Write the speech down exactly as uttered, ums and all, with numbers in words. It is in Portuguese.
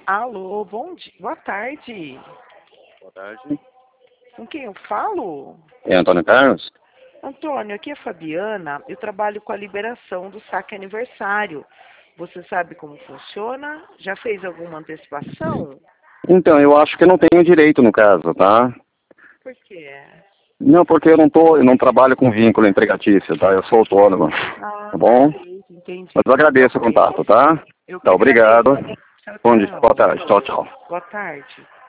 Alô, bom dia, boa tarde. Boa tarde. Com quem eu falo? É Antônio Carlos? Antônio, aqui é Fabiana. Eu trabalho com a liberação do saque aniversário. Você sabe como funciona? Já fez alguma antecipação? Então, eu acho que eu não tenho direito no caso, tá? Por quê? Não, porque eu não tô, eu não trabalho com vínculo empregatício, tá? Eu sou autônomo, Ah, tá bom? perfeito, entendi. Mas eu agradeço o Ok. contato, tá? Eu que Tá, obrigado. agradeço. Tchau, Bom dia, boa tchau. tarde, tchau, tchau. Boa tarde.